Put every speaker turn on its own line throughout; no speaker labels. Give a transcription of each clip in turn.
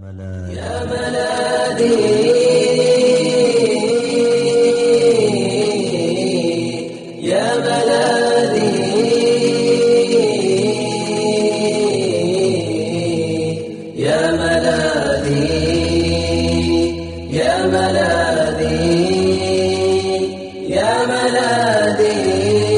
يا ملاذي يا ملاذي يا ملاذي يا ملاذي يا ملاذي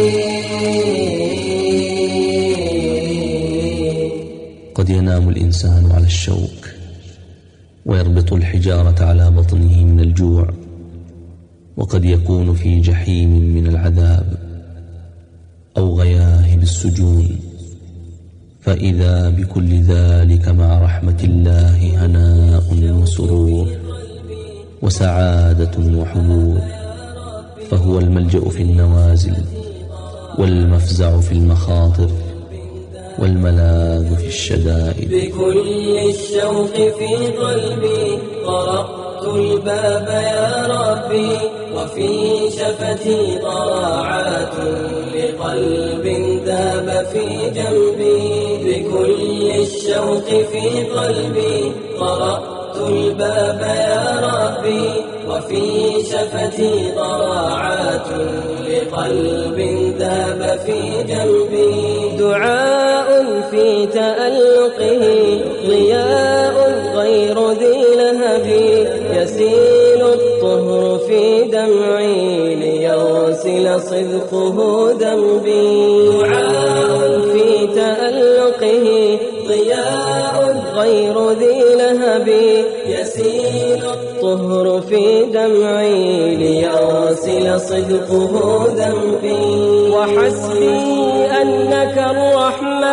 قد ينام الإنسان على الشوك ويربط الحجارة على بطنه من الجوع، وقد يكون في جحيم من العذاب أو غياهب السجون، فإذا بكل ذلك مع رحمة الله هناء وسرور وسعادة وحبور، فهو الملجأ في النوازل والمفزع في المخاطر والملاذ في الشدائد.
بكل الشوق في قلبي طرقت الباب يا ربي، وفي شفتي ضراعات لقلب ذاب في جنبي. بكل الشوق في قلبي طرقت الباب يا ربي، وفي شفتي ضراعات لقلب ذاب في جنبي. دعاء في تألقه ضياء غير ذي لهب، يسيل الطهر في دمعي ليغسل صدقه ذنبي. دعاء في تألقه ضياء غير ذي لهب، يسيل الطهر في دمعي ليغسل صدقه ذنبي. وحسبي أنك الرحمن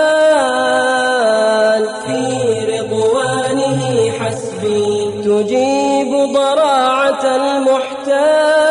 في رضوانه حسبي، تجيب ضراعة المحتاج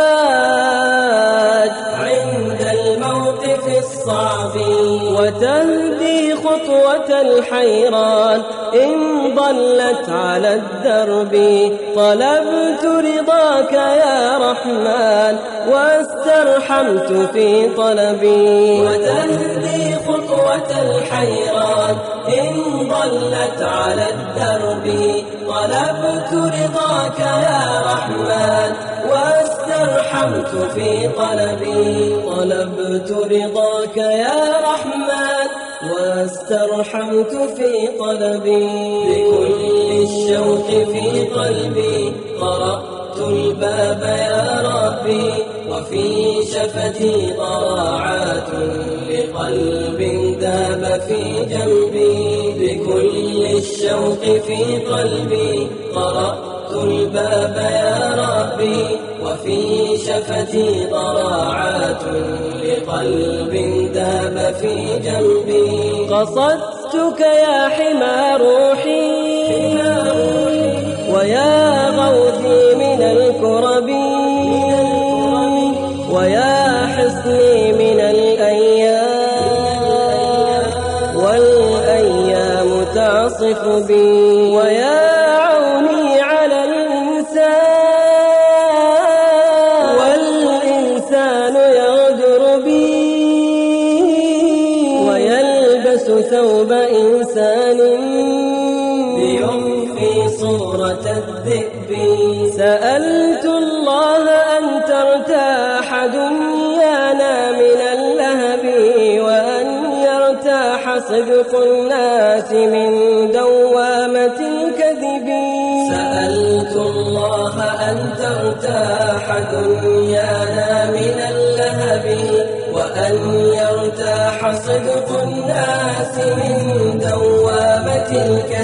عند الموقف الصعب، وتهدي خطوة الحيران إن ضلت على الدرب. طلبت رضاك يا رحمن واسترحمت في طلبي، وتهدي خطوة الحيران إن ضلت على الدرب. طلبت رضاك يا رحمن واسترحمت في طلبي. طلبت رضاك يا رحمن واسترحمت في طلبي. بكل الشوق في قلبي طرقت الباب يا ربي، وفي شفتي ضراعات لقلب ذاب في جنبي. بكل الشوق في قلبي طرقت الباب يا ربي، وفي شفتي ضراعات لقلب ذاب في جنبي. قصدتك يا حمى روحي ويا غوثي من الكرب، ويا حصني من الأيام والأيام تعصف بي، ويا عوني على الإنسان والإنسان يغدر بي، ويلبس ثوب إنسان بيخفي صورة الذئب. سألت الله أن ترتاح دنيانا من اللهب، وأن يرتاح صدق الناس من دوامة الكذب. سألت الله أن ترتاح دنيانا من اللهب، وأن يرتاح صدق الناس من دوامة الكذب.